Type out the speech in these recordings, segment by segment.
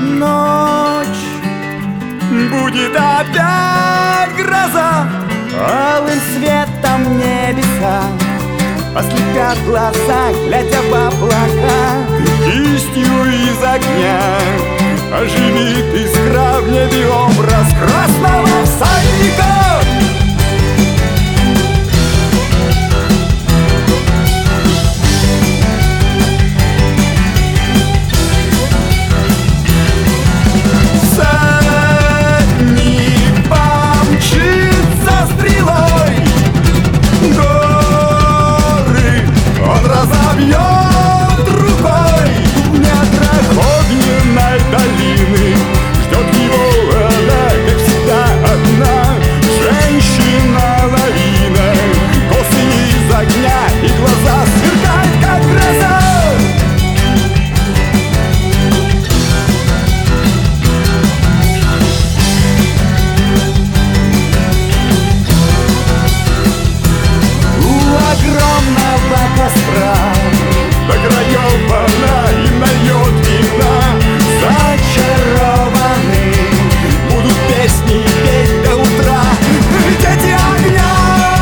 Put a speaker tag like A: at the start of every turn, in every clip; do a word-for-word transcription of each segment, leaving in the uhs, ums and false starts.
A: Ночь, будет опять гроза, алым светом небеса ослепят глаза, глядя в облака. Кистью из огня оживит искра в небе образ красного всадника. Всадник помчится стрелой, горы он разобьет рукой. В недрах огненной долины ждет его она, как всегда, одна женщина-лавина. Косы из огня и глаза сверкают, как гроза. Огромного костра до краев она и нальет вина. Зачарованы будут песни петь до утра дети огня.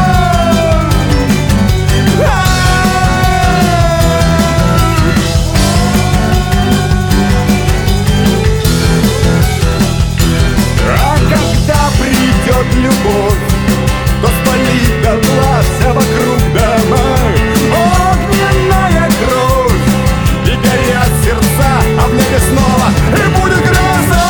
A: А когда придет любовь, то спалит дотла вся вокруг дома. Огненная кровь, и горят сердца, а в небе снова и будет гроза.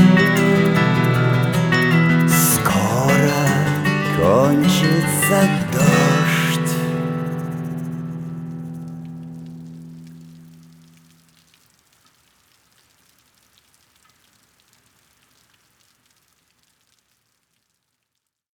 A: Кончится